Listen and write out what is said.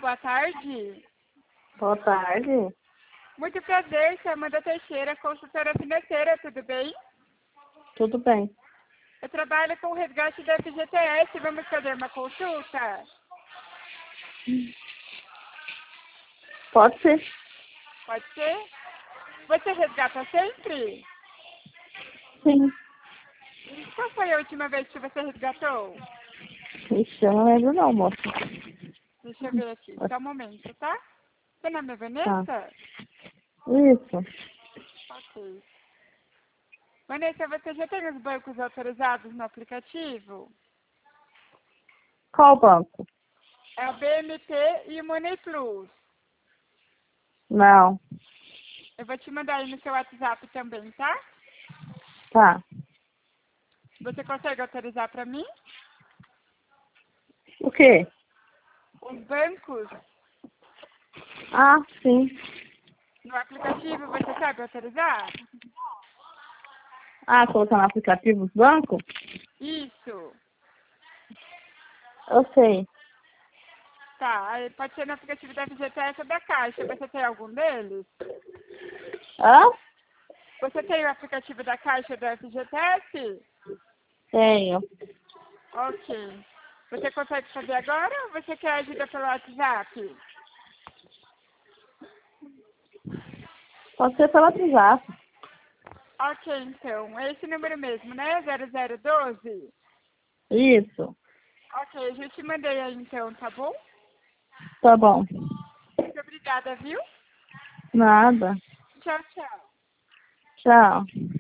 boa tarde. Boa tarde. Muito prazer, sou Amanda Teixeira, consultora financeira, tudo bem? Tudo bem. Eu trabalho com o resgate da FGTS, vamos fazer uma consulta? Pode ser? Pode ser? Você resgata sempre? Sim. Qual foi a última vez que você resgatou? Ixi, eu não lembro não, moça. Deixa eu ver aqui, só um momento, tá? Seu nome é Tá. Vanessa? Isso. Ok. Vanessa, você já tem os bancos autorizados no aplicativo? Qual banco? É o BMT e o Money Plus. Não. Eu vou te mandar aí no seu WhatsApp também, tá? Tá. Você consegue autorizar para mim? O quê? Os bancos Ah, sim. no aplicativo, você sabe autorizar? Ah, colocar no aplicativo dos bancos? Isso. Eu sei. Tá, aí pode ser no aplicativo da FGTS ou da Caixa. Você tem algum deles? Hã? Você tem o aplicativo da Caixa do FGTS? Tenho. Ok. Você consegue fazer agora ou você quer ajuda pelo WhatsApp? Pode ser pelo WhatsApp. Ok, então. É esse número mesmo, né? 0012? Isso. Ok, eu já te mandei aí então, tá bom? Tá bom. Muito obrigada, viu? Nada. Tchau, tchau. Tchau.